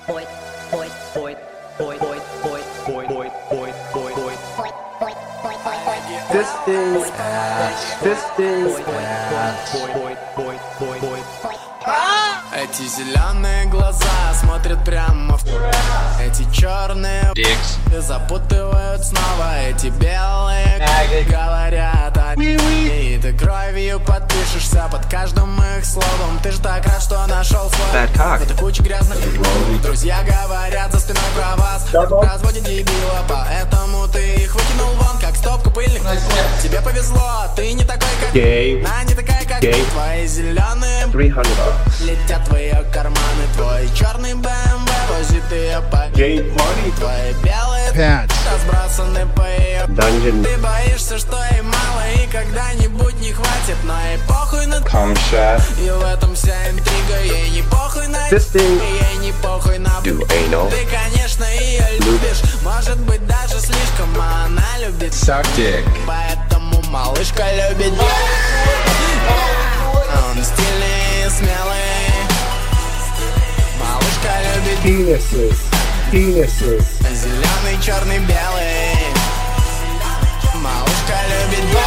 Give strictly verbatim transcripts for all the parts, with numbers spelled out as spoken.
This thing's This thing's Эти зеленые глаза смотрят прямо в эти черные и запутывают снова. Эти белые говорят о и ты кровью подпишешься под каждым их словом. Ты ж так рад, что нашел свой. Это куча грязных друзья говорят за спиной про вас. Разводят дебила, поэтому ты их выкинул вон, как стопку пыльных. Тебе повезло, ты не такой, как она не такая, как ты. Твои зеленые летят в твои карманы, твой черный бэ эм вэ возит ее по твои белые разбросаны по ее. Ты боишься, что ей мало и когда-нибудь не хватит, но ей похуй на и в этом вся интрига. Ей не похуй на ей не похуй на ты, конечно, ее любишь, может быть даже слишком, а она любит поэтому малышка любит. Он стильный и смелый, малышка любит penises, penises. Зеленый, черный, белый. Малышка любит.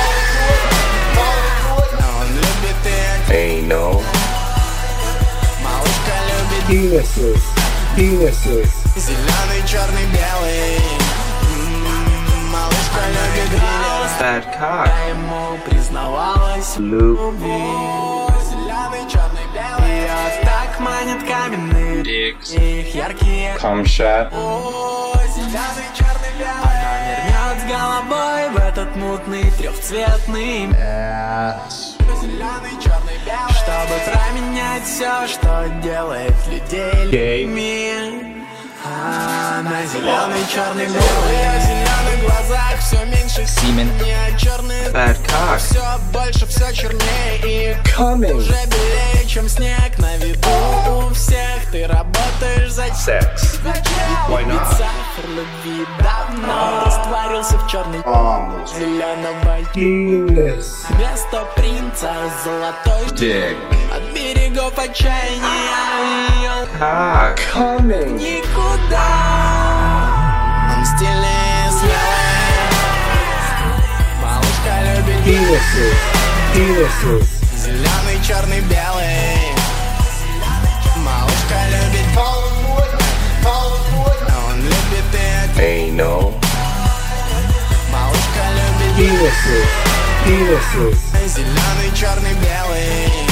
Он любит их. Ain't no. Малышка любит penises, penises. Зеленый, черный, белый. М-м-м, малышка любит. Fat cock. Я ему признавалась в любви. Зеленый, черный, белый. Ее так манит каменные их яркие. Cum shot. Зеленый, черный, белый. Она нырнет с головой в этот мутный трехцветный зеленый, черный, белый. Чтобы променять все, что делает людей людьми. А на зеленый, черный, белый. В зеленых глазах все меньше Semen. не черный. Fat cock. Все больше, все чернее и Coming. уже белее, чем снег на виду у всех. Ты работаешь за Sex. Why ведь not? сахар любви давно растворился в черной зеленого Penis. вместо принца золотой Dick. от берегов отчаяния Cock. Coming. никуда. Он стильный, смелый, малышка любит Penises, penises. зеленый, черный, белый. Малышка любит. Он любит их. Ain't no. Малышка любит. Penises, penises. Зеленый, черный, белый.